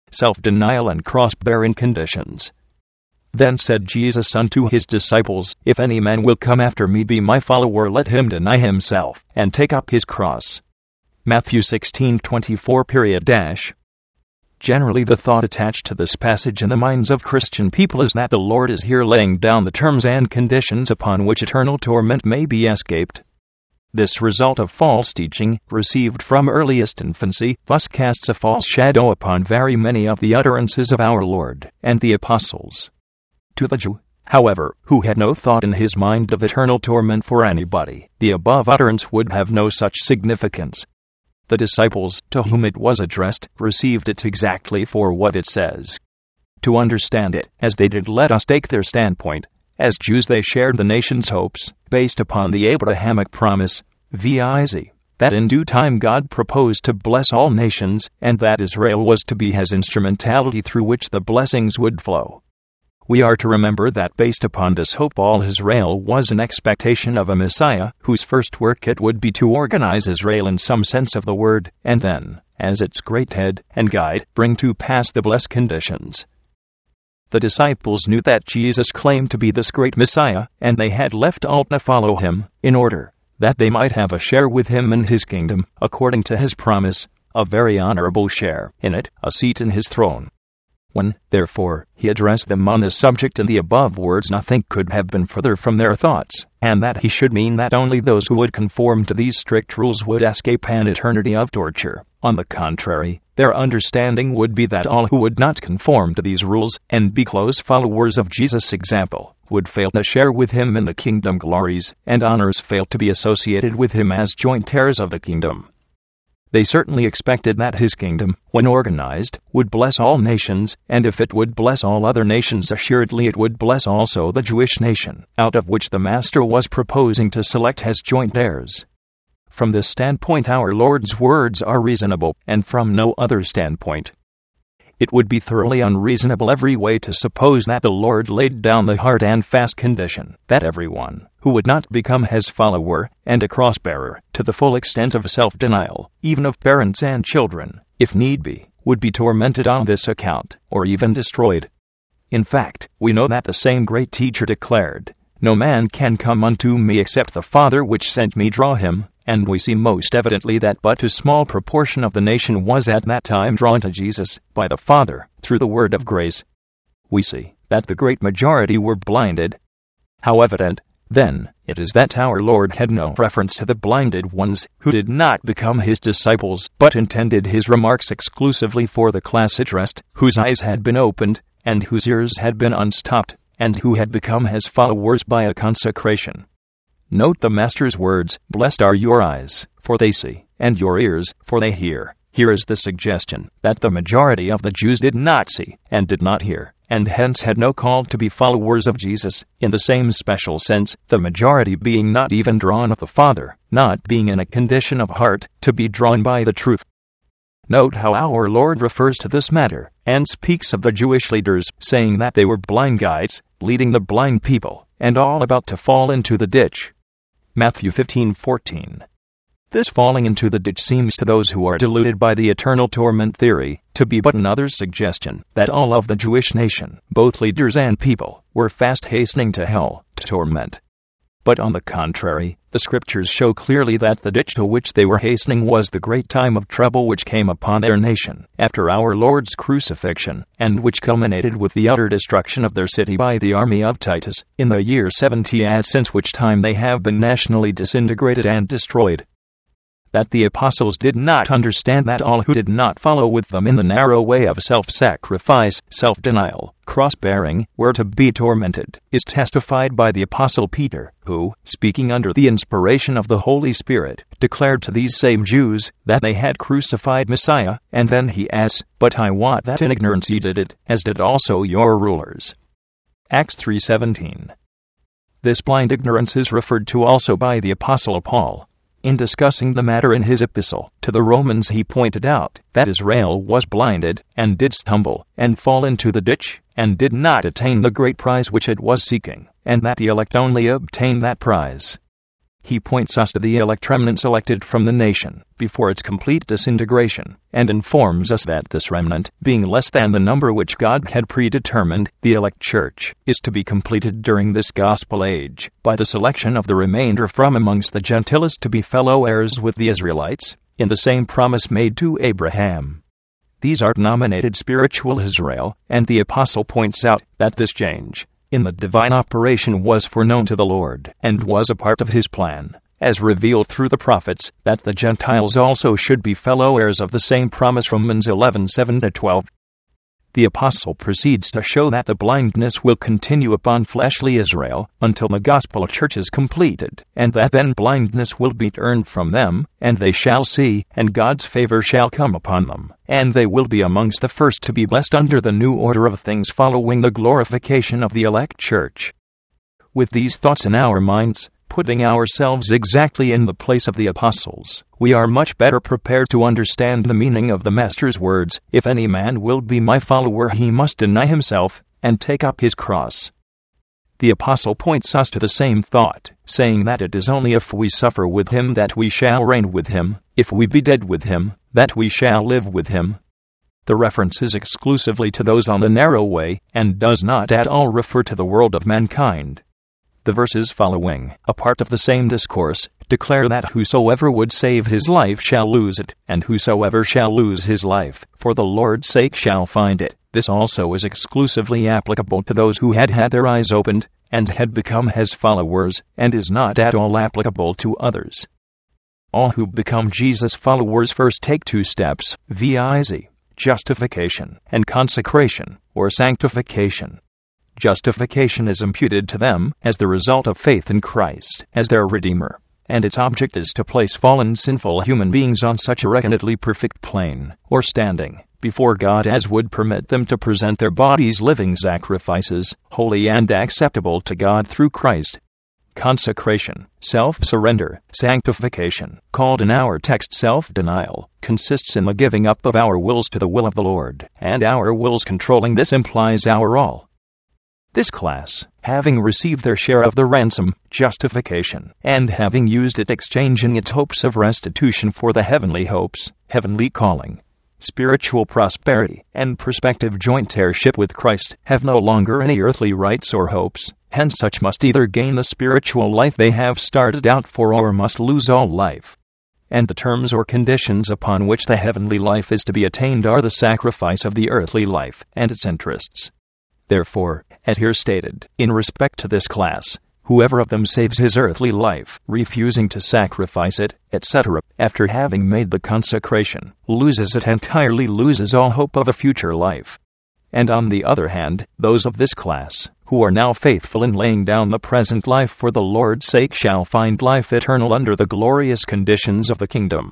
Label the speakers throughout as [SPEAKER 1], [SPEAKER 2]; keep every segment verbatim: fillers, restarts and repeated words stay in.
[SPEAKER 1] self-denial and cross-bearing conditions. Then said Jesus unto his disciples, If any man will come after me, be my follower, let him deny himself, and take up his cross. Matthew sixteen twenty-four. Dash. Generally, the thought attached to this passage in the minds of Christian people is that the Lord is here laying down the terms and conditions upon which eternal torment may be escaped. This result of false teaching, received from earliest infancy, thus casts a false shadow upon very many of the utterances of our Lord and the apostles. To the Jew, however, who had no thought in his mind of eternal torment for anybody, the above utterance would have no such significance. The disciples, to whom it was addressed, received it exactly for what it says. To understand it, as they did, let us take their standpoint. As Jews, they shared the nation's hopes, based upon the Abrahamic promise, viz., that in due time God proposed to bless all nations, and that Israel was to be his instrumentality through which the blessings would flow. We are to remember that based upon this hope, all Israel was an expectation of a Messiah, whose first work it would be to organize Israel in some sense of the word, and then, as its great head and guide, bring to pass the blessed conditions. The disciples knew that Jesus claimed to be this great Messiah, and they had left all to follow him, in order that they might have a share with him in his kingdom, according to his promise, a very honorable share in it, a seat in his throne. When, therefore, he addressed them on this subject in the above words, nothing could have been further from their thoughts, and that he should mean that only those who would conform to these strict rules would escape an eternity of torture. On the contrary, their understanding would be that all who would not conform to these rules, and be close followers of Jesus' example, would fail to share with him in the kingdom glories and honors, fail to be associated with him as joint heirs of the kingdom. They certainly expected that his kingdom, when organized, would bless all nations, and if it would bless all other nations, assuredly it would bless also the Jewish nation, out of which the Master was proposing to select as joint heirs. From this standpoint our Lord's words are reasonable, and from no other standpoint. It would be thoroughly unreasonable every way to suppose that the Lord laid down the hard and fast condition that everyone who would not become his follower and a cross-bearer to the full extent of self-denial, even of parents and children, if need be, would be tormented on this account, or even destroyed. In fact, we know that the same great teacher declared, No man can come unto me except the Father which sent me draw him, and we see most evidently that but a small proportion of the nation was at that time drawn to Jesus by the Father through the word of grace. We see that the great majority were blinded. How evident, then, it is that our Lord had no reference to the blinded ones who did not become his disciples, but intended his remarks exclusively for the class addressed, whose eyes had been opened, and whose ears had been unstopped, and who had become his followers by a consecration. Note the Master's words, Blessed are your eyes, for they see, and your ears, for they hear. Here is the suggestion that the majority of the Jews did not see, and did not hear, and hence had no call to be followers of Jesus, in the same special sense, the majority being not even drawn of the Father, not being in a condition of heart to be drawn by the truth. Note how our Lord refers to this matter, and speaks of the Jewish leaders, saying that they were blind guides, leading the blind people, and all about to fall into the ditch. Matthew fifteen fourteen. This falling into the ditch seems to those who are deluded by the eternal torment theory to be but another suggestion that all of the Jewish nation, both leaders and people, were fast hastening to hell, to torment. But on the contrary, the Scriptures show clearly that the ditch to which they were hastening was the great time of trouble which came upon their nation after our Lord's crucifixion, and which culminated with the utter destruction of their city by the army of Titus, in the year seventy A D, since which time they have been nationally disintegrated and destroyed. That the apostles did not understand that all who did not follow with them in the narrow way of self-sacrifice, self-denial, cross-bearing, were to be tormented, is testified by the apostle Peter, who, speaking under the inspiration of the Holy Spirit, declared to these same Jews that they had crucified Messiah, and then he adds, But I wot that in ignorance ye did it, as did also your rulers. Acts three seventeen. This blind ignorance is referred to also by the apostle Paul. In discussing the matter in his epistle to the Romans, he pointed out that Israel was blinded, and did stumble, and fall into the ditch, and did not attain the great prize which it was seeking, and that the elect only obtain that prize. He points us to the elect remnant selected from the nation before its complete disintegration, and informs us that this remnant, being less than the number which God had predetermined, the elect church, is to be completed during this gospel age by the selection of the remainder from amongst the Gentiles to be fellow heirs with the Israelites, in the same promise made to Abraham. These are denominated spiritual Israel, and the apostle points out that this change in the divine operation was foreknown to the Lord, and was a part of his plan, as revealed through the prophets, that the Gentiles also should be fellow heirs of the same promise. Romans eleven seven to twelve. The apostle proceeds to show that the blindness will continue upon fleshly Israel until the gospel church is completed, and that then blindness will be turned from them, and they shall see, and God's favor shall come upon them, and they will be amongst the first to be blessed under the new order of things following the glorification of the elect church. With these thoughts in our minds, putting ourselves exactly in the place of the apostles, we are much better prepared to understand the meaning of the Master's words, "If any man will be my follower, he must deny himself, and take up his cross." The apostle points us to the same thought, saying that it is only if we suffer with him that we shall reign with him, if we be dead with him, that we shall live with him. The reference is exclusively to those on the narrow way, and does not at all refer to the world of mankind. The verses following, a part of the same discourse, declare that whosoever would save his life shall lose it, and whosoever shall lose his life, for the Lord's sake shall find it. This also is exclusively applicable to those who had had their eyes opened, and had become his followers, and is not at all applicable to others. All who become Jesus' followers first take two steps, viz., justification, and consecration, or sanctification. Justification is imputed to them as the result of faith in Christ as their Redeemer, and its object is to place fallen sinful human beings on such a reckonedly perfect plane, or standing, before God as would permit them to present their bodies living sacrifices, holy and acceptable to God through Christ. Consecration, self-surrender, sanctification, called in our text self-denial, consists in the giving up of our wills to the will of the Lord, and our wills controlling this implies our all. This class, having received their share of the ransom, justification, and having used it exchanging its hopes of restitution for the heavenly hopes, heavenly calling, spiritual prosperity, and prospective joint heirship with Christ, have no longer any earthly rights or hopes, hence such must either gain the spiritual life they have started out for or must lose all life. And the terms or conditions upon which the heavenly life is to be attained are the sacrifice of the earthly life and its interests. Therefore, as here stated, in respect to this class, whoever of them saves his earthly life, refusing to sacrifice it, et cetera, after having made the consecration, loses it entirely, loses all hope of a future life. And on the other hand, those of this class, who are now faithful in laying down the present life for the Lord's sake, shall find life eternal under the glorious conditions of the kingdom.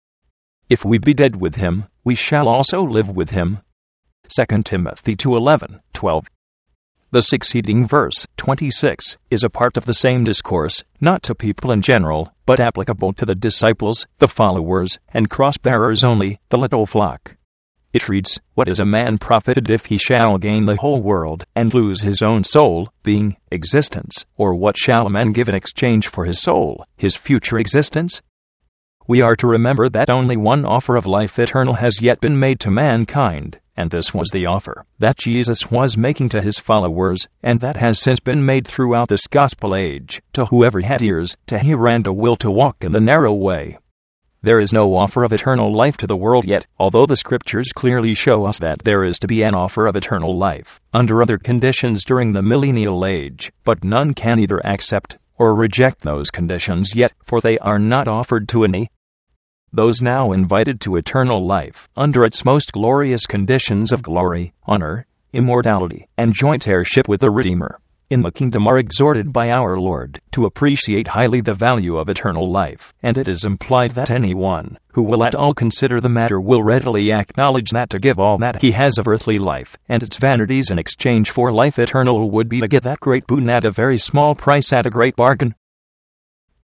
[SPEAKER 1] If we be dead with him, we shall also live with him. Second Timothy two eleven, twelve. The succeeding verse, twenty-six, is a part of the same discourse, not to people in general, but applicable to the disciples, the followers, and cross-bearers only, the little flock. It reads, "What is a man profited if he shall gain the whole world, and lose his own soul, being existence? Or what shall a man give in exchange for his soul, his future existence?" We are to remember that only one offer of life eternal has yet been made to mankind, and this was the offer that Jesus was making to his followers, and that has since been made throughout this gospel age, to whoever had ears to hear and a will to walk in the narrow way. There is no offer of eternal life to the world yet, although the Scriptures clearly show us that there is to be an offer of eternal life, under other conditions during the millennial age, but none can either accept or reject those conditions yet, for they are not offered to any. Those now invited to eternal life, under its most glorious conditions of glory, honor, immortality, and joint heirship with the Redeemer in the kingdom, are exhorted by our Lord to appreciate highly the value of eternal life, and it is implied that anyone who will at all consider the matter will readily acknowledge that to give all that he has of earthly life and its vanities in exchange for life eternal would be to get that great boon at a very small price, at a great bargain.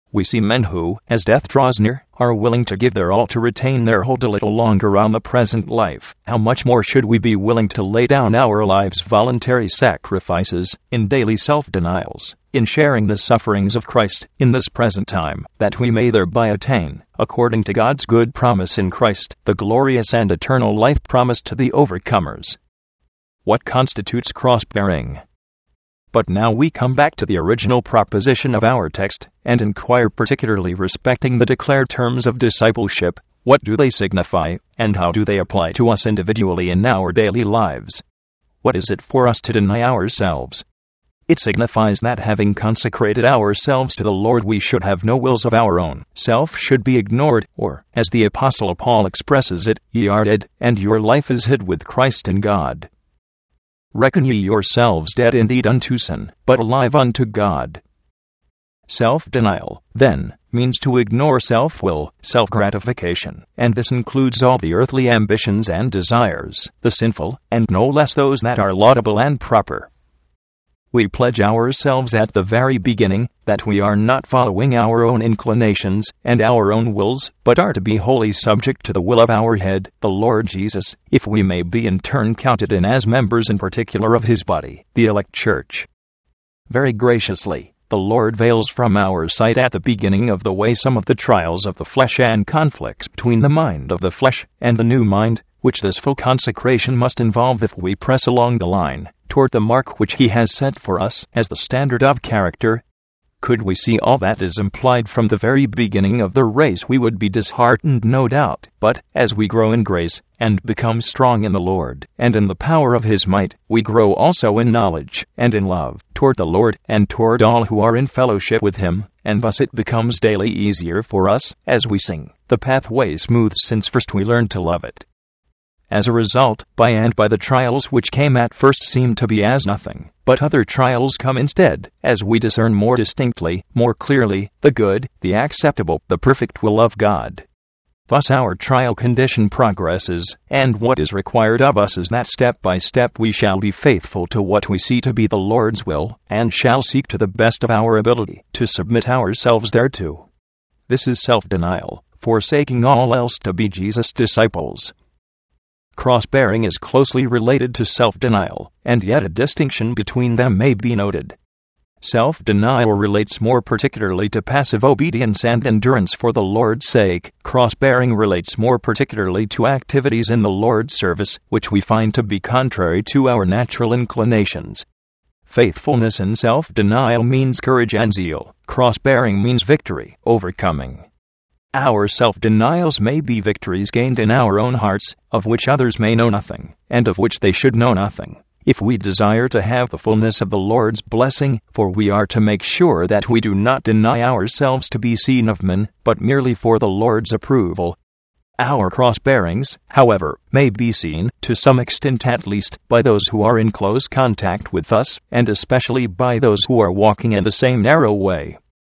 [SPEAKER 1] We see men who, as death draws near, are willing to give their all to retain their hold a little longer on the present life. How much more should we be willing to lay down our lives, voluntary sacrifices, in daily self-denials, in sharing the sufferings of Christ in this present time, that we may thereby attain, according to God's good promise in Christ, the glorious and eternal life promised to the overcomers. What constitutes cross-bearing? But now we come back to the original proposition of our text, and inquire particularly respecting the declared terms of discipleship. What do they signify, and how do they apply to us individually in our daily lives? What is it for us to deny ourselves? It signifies that having consecrated ourselves to the Lord, we should have no wills of our own. Self should be ignored, or, as the Apostle Paul expresses it, ye are dead, and your life is hid with Christ in God. Reckon ye yourselves dead indeed unto sin, but alive unto God. Self-denial, then, means to ignore self-will, self-gratification, and this includes all the earthly ambitions and desires, the sinful, and no less those that are laudable and proper. We pledge ourselves at the very beginning that we are not following our own inclinations and our own wills, but are to be wholly subject to the will of our head, the Lord Jesus, if we may be in turn counted in as members in particular of his body, the elect church. Very graciously, the Lord veils from our sight at the beginning of the way some of the trials of the flesh and conflicts between the mind of the flesh and the new mind, which this full consecration must involve if we press along the line toward the mark which he has set for us as the standard of character. Could we see all that is implied from the very beginning of the race, we would be disheartened, no doubt. But, as we grow in grace, and become strong in the Lord, and in the power of his might, we grow also in knowledge, and in love, toward the Lord, and toward all who are in fellowship with him, and thus it becomes daily easier for us, as we sing, the pathway smooth since first we learned to love it. As a result, by and by the trials which came at first seem to be as nothing, but other trials come instead, as we discern more distinctly, more clearly, the good, the acceptable, the perfect will of God. Thus our trial condition progresses, and what is required of us is that step by step we shall be faithful to what we see to be the Lord's will, and shall seek to the best of our ability to submit ourselves thereto. This is self-denial, forsaking all else to be Jesus' disciples. Cross-bearing is closely related to self-denial, and yet a distinction between them may be noted. Self-denial relates more particularly to passive obedience and endurance for the Lord's sake. Cross-bearing relates more particularly to activities in the Lord's service, which we find to be contrary to our natural inclinations. Faithfulness in self-denial means courage and zeal. Cross-bearing means victory, overcoming. Our self-denials may be victories gained in our own hearts, of which others may know nothing, and of which they should know nothing, if we desire to have the fullness of the Lord's blessing, for we are to make sure that we do not deny ourselves to be seen of men, but merely for the Lord's approval. Our cross-bearings, however, may be seen, to some extent at least, by those who are in close contact with us, and especially by those who are walking in the same narrow way.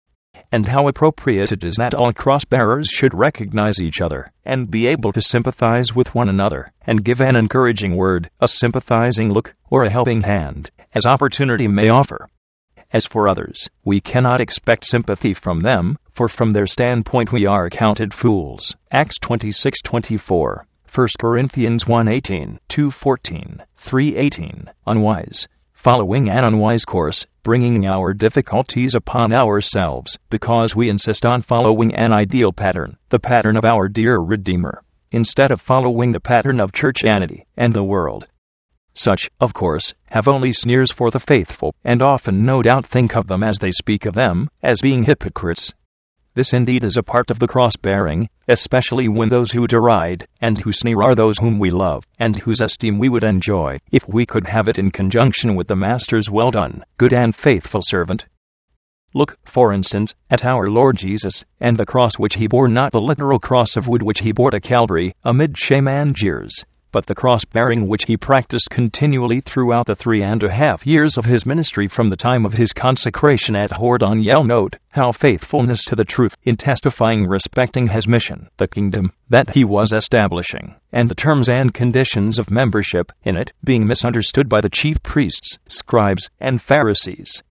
[SPEAKER 1] And how appropriate it is that all cross-bearers should recognize each other, and be able to sympathize with one another, and give an encouraging word, a sympathizing look, or a helping hand, as opportunity may offer. As for others, we cannot expect sympathy from them, for from their standpoint we are accounted fools. Acts twenty-six twenty-four, First Corinthians one eighteen, two fourteen, three eighteen, unwise, following an unwise course, bringing our difficulties upon ourselves, because we insist on following an ideal pattern, the pattern of our dear Redeemer, instead of following the pattern of churchianity and the world. Such, of course, have only sneers for the faithful, and often no doubt think of them as they speak of them, as being hypocrites. This indeed is a part of the cross-bearing, especially when those who deride and who sneer are those whom we love, and whose esteem we would enjoy, if we could have it in conjunction with the Master's "Well done, good and faithful servant." Look, for instance, at our Lord Jesus, and the cross which he bore, not the literal cross of wood which he bore to Calvary, amid shame and jeers, but the cross-bearing which he practiced continually throughout the three and a half years of his ministry from the time of his consecration at Hordon Yell. Note how faithfulness to the truth in testifying respecting his mission, the kingdom that he was establishing, and the terms and conditions of membership in it, being misunderstood by the chief priests, scribes, and Pharisees.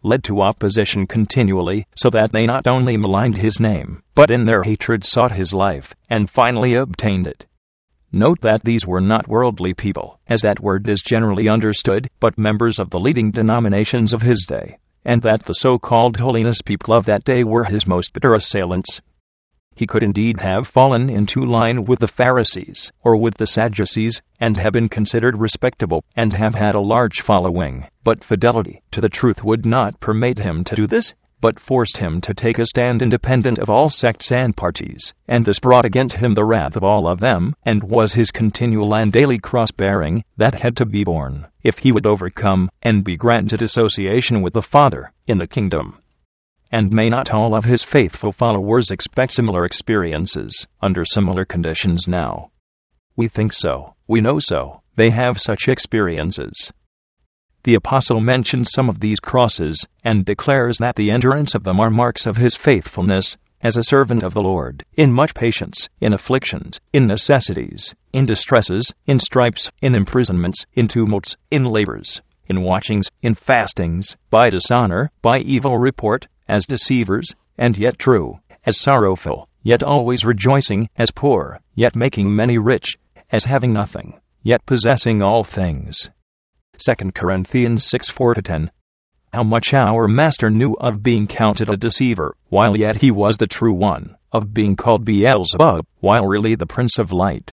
[SPEAKER 1] led to opposition continually, so that they not only maligned his name, but in their hatred sought his life, and finally obtained it. Note that these were not worldly people, as that word is generally understood, but members of the leading denominations of his day, and that the so-called holiness people of that day were his most bitter assailants. He could indeed have fallen into line with the Pharisees, or with the Sadducees, and have been considered respectable, and have had a large following, but fidelity to the truth would not permit him to do this, but forced him to take a stand independent of all sects and parties, and this brought against him the wrath of all of them, and was his continual and daily cross-bearing, that had to be borne, if he would overcome, and be granted association with the Father, in the kingdom. And may not all of his faithful followers expect similar experiences, under similar conditions now? We think so, we know so, they have such experiences. The apostle mentions some of these crosses, and declares that the endurance of them are marks of his faithfulness, as a servant of the Lord, in much patience, in afflictions, in necessities, in distresses, in stripes, in imprisonments, in tumults, in labors, in watchings, in fastings, by dishonor, by evil report, as deceivers, and yet true, as sorrowful, yet always rejoicing, as poor, yet making many rich, as having nothing, yet possessing all things. Second Corinthians six four to ten. How much our Master knew of being counted a deceiver, while yet he was the true one, of being called Beelzebub, while really the Prince of Light.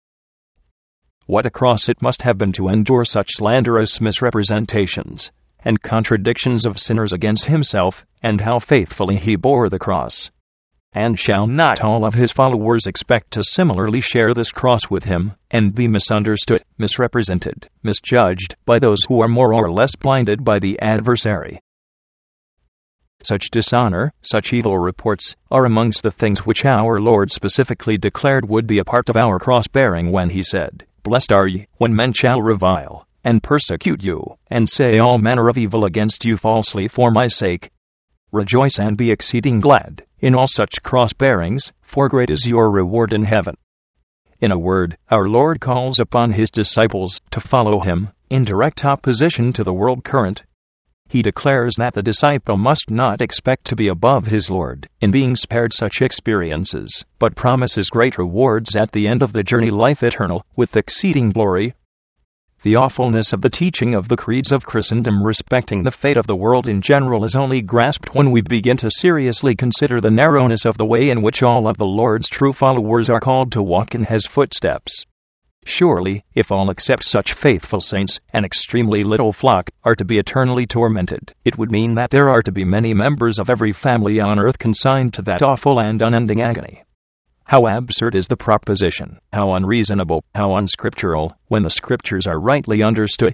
[SPEAKER 1] What a cross it must have been to endure such slanderous misrepresentations and contradictions of sinners against himself, and how faithfully he bore the cross. And shall not all of his followers expect to similarly share this cross with him, and be misunderstood, misrepresented, misjudged, by those who are more or less blinded by the adversary? Such dishonor, such evil reports, are amongst the things which our Lord specifically declared would be a part of our cross-bearing when he said, "Blessed are ye, when men shall revile, and persecute you, and say all manner of evil against you falsely for my sake. Rejoice and be exceeding glad in all such cross-bearings, for great is your reward in heaven." In a word, our Lord calls upon his disciples to follow him, in direct opposition to the world current. He declares that the disciple must not expect to be above his Lord in being spared such experiences, but promises great rewards at the end of the journey, life eternal, with exceeding glory. The awfulness of the teaching of the creeds of Christendom respecting the fate of the world in general is only grasped when we begin to seriously consider the narrowness of the way in which all of the Lord's true followers are called to walk in his footsteps. Surely, if all except such faithful saints, an extremely little flock, are to be eternally tormented, it would mean that there are to be many members of every family on earth consigned to that awful and unending agony. How absurd is the proposition, how unreasonable, how unscriptural, when the Scriptures are rightly understood.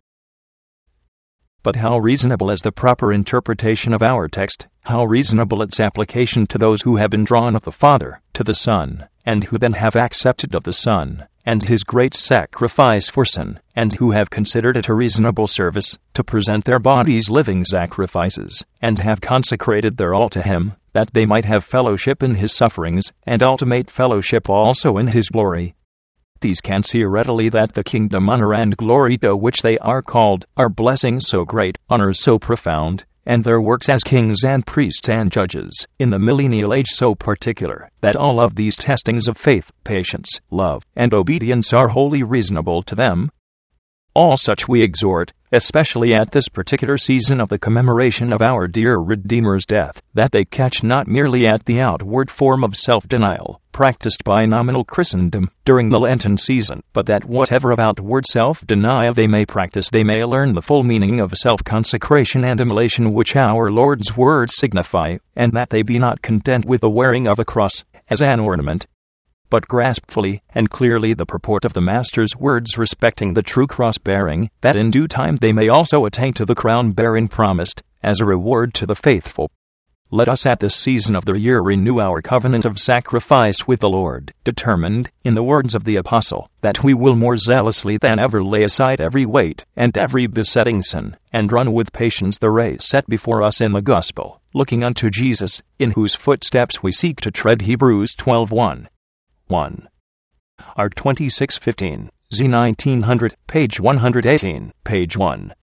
[SPEAKER 1] But how reasonable is the proper interpretation of our text, how reasonable its application to those who have been drawn of the Father, to the Son, and who then have accepted of the Son, and his great sacrifice for sin, and who have considered it a reasonable service, to present their bodies living sacrifices, and have consecrated their all to him, that they might have fellowship in his sufferings, and ultimate fellowship also in his glory. These can see readily that the kingdom honor and glory to which they are called are blessings so great, honors so profound, and their works as kings and priests and judges, in the millennial age so particular, that all of these testings of faith, patience, love, and obedience are wholly reasonable to them. All such we exhort, especially at this particular season of the commemoration of our dear Redeemer's death, that they catch not merely at the outward form of self-denial, practiced by nominal Christendom during the Lenten season, but that whatever of outward self-denial they may practice, they may learn the full meaning of self-consecration and immolation which our Lord's words signify, and that they be not content with the wearing of a cross, as an ornament, but grasp fully and clearly the purport of the Master's words respecting the true cross-bearing, that in due time they may also attain to the crown-bearing promised, as a reward to the faithful. Let us at this season of the year renew our covenant of sacrifice with the Lord, determined, in the words of the Apostle, that we will more zealously than ever lay aside every weight and every besetting sin, and run with patience the race set before us in the gospel, looking unto Jesus, in whose footsteps we seek to tread. Hebrews twelve one. one. R twenty-six fifteen, Z nineteen hundred, page one hundred eighteen, page one.